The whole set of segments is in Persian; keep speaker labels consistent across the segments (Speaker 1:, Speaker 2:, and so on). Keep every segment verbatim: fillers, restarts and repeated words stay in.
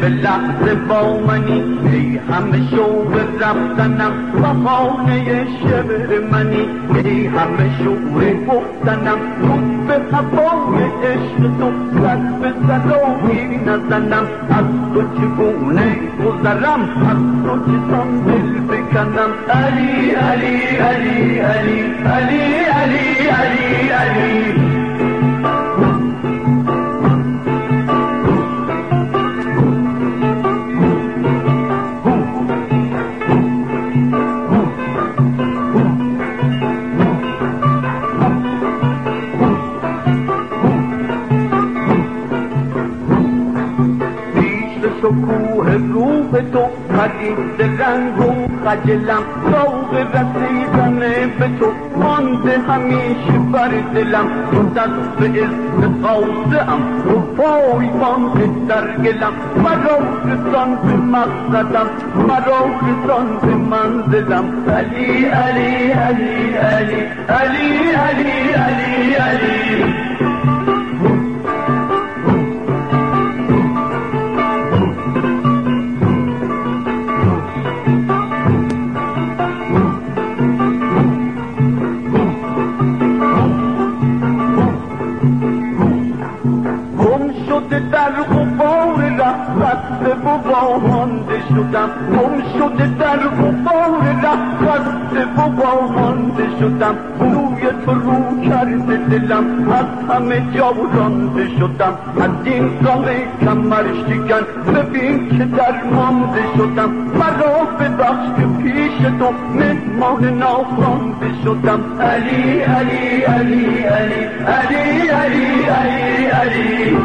Speaker 1: لحظه با منی، ای همه شوق رفتنم بهانه شعر منی، ای همه شوق گفتنم خود به هوای عشق تو، سر به سراغی نزنم از تو چگونه گذرم، از تو چسان دل بکنم. علی علی علی علی علی علی علی علی شکوه روح تو پدید رنگ و خجلم، ذوق رسیدن به تو مانده همیشه بر دلم، تو دست به استقاصه ام تو پایبان در گلم، مرا رسان به مقصدم مرا رسان به منزلم. علی علی علی علی علی علی علی علی در غبار رفت و وامانده شدم، گم شده در غبار رفت و وامانده شدم، روی تو رو کرده دلم از همه جا رانده شدم، از این غم کمر شکن ببین که درمانده شدم، مرا ببخش که پیش تو مهمان ناخوانده شدم. علی علی علی علی علی علی علی علی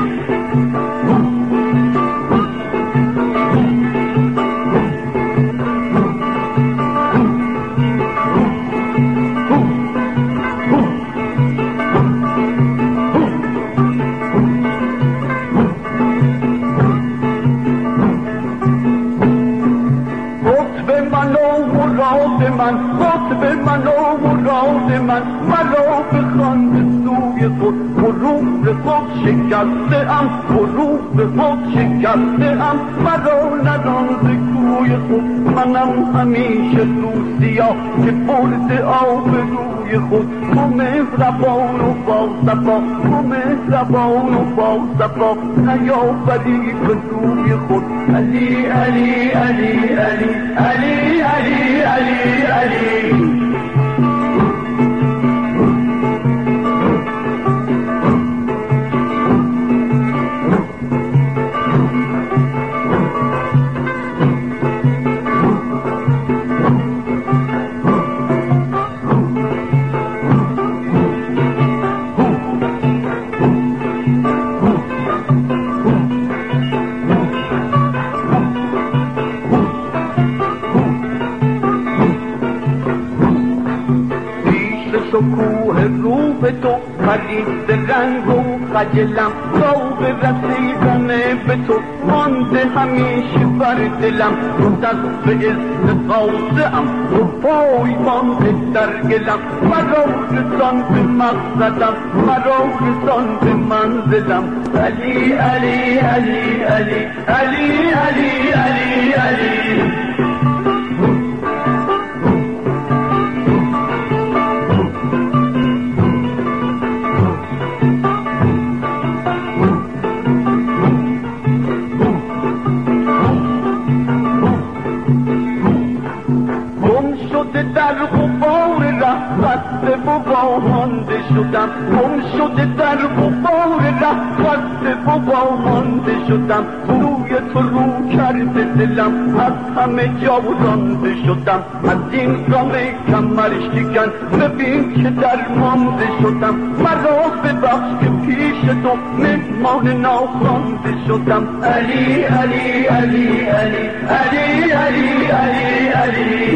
Speaker 1: من قطب من و مراد من، مرا بخوان سوی خود غرور خود شکسته ام، غرور خود شکسته ام، مرا نراند کوی خود، منم همیشه دوستیا که برد آب روی خود، تو مهربان و با صفا تو مهربان و با صفا نیاوری به سوی خود. علی علی علی علی علی علی علی علی شکوه روح تو پدید رنگ و خجلم، ذوق رسیدن به تو مانده همیشه بر دلم، تو دست به استقاصه ام تو پایبان در گلم، مرا رسان به مقصدم مرا رسان به منزلم. علی علی علی علی علی علی علی علی در غبار رفت و وامانده شدم، گم شده در غبار رفت و وامانده شدم، روی تو رو کرده دلم از همه جا رانده شدم، از این غم کمر شکن ببین که درمانده شدم، مرا ببخش که پیش تو مهمان ناخوانده شدم. علی علی علی علی علی علی علی علی